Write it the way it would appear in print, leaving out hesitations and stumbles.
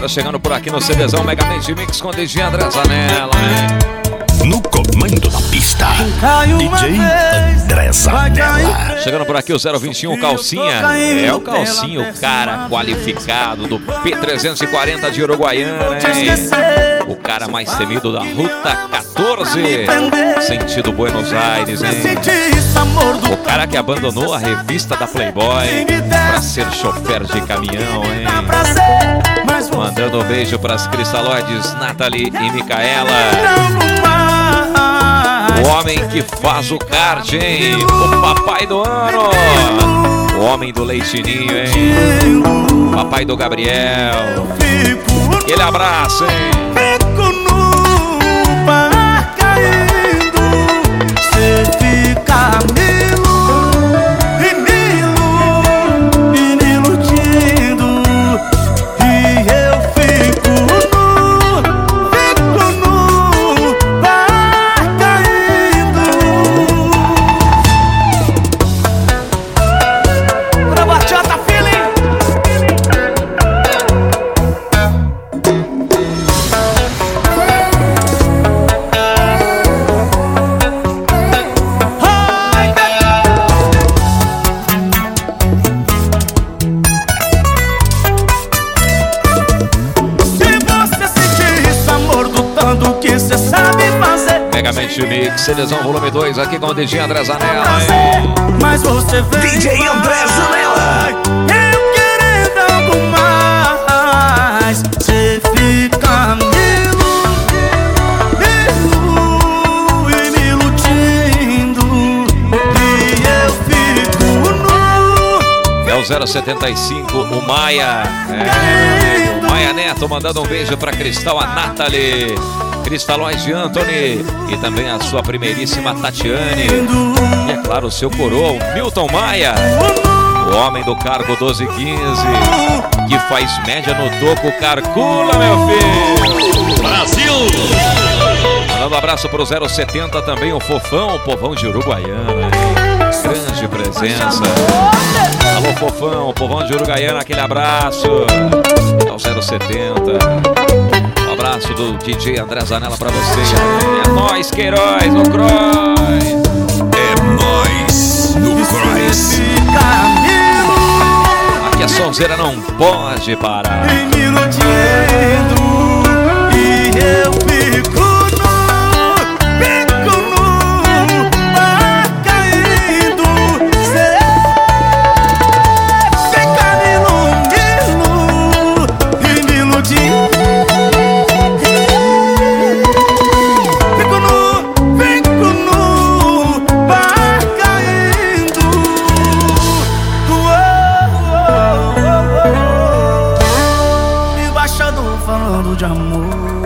galera chegando por aqui no CDzão Megamente Mix com DJ André Zanella, hein? No comando da pista, DJ André Zanella. Chegando por aqui o 021 Calcinha. É o Calcinha, o cara qualificado do P340 de Uruguaiana, hein? O cara mais temido da Ruta 14, sentido Buenos Aires, hein? O cara que abandonou a revista da Playboy pra ser chofer de caminhão, hein? Mandando um beijo pras cristalóides Nathalie e Micaela. O homem que faz o kart, hein? O papai do ano. O homem do leitinho, hein? Papai do Gabriel. Aquele abraço, hein? Fico no bar caindo, cê fica me iludindo, e eu fico no bar caindo. Pra bachata, feeling. Do que cê sabe fazer. Megamente Mix, CDzão volume 2, aqui com o DJ André Zanella, hein? Mas você vem DJ André Zanella. eu querendo algo mais. Cê fica me iludindo, e eu fico no. É o 075, o Maia. É, o Maia Neto mandando um beijo pra Cristal, a Nathalie, Cristalóis de Anthony e também a sua primeiríssima Tatiane. E é claro, o seu coroa, o Milton Maia, o homem do cargo 1215, que faz média no toco, calcula, meu filho. Brasil! Mandando um abraço pro 070 também, o Fofão, o povão de Uruguaiana. Grande presença. Alô, Fofão, o povão de Uruguaiana, aquele abraço. Ao 070. Um abraço do DJ André Zanella pra você. É nóis, Queiroz, no Cross. É nóis no Cross. Aqui a sonzeira não pode parar. Me iludindo, e eu fico no bar caindo. Cê fica me iludindo. Fico no bar caindo. Me baixando falando de amor.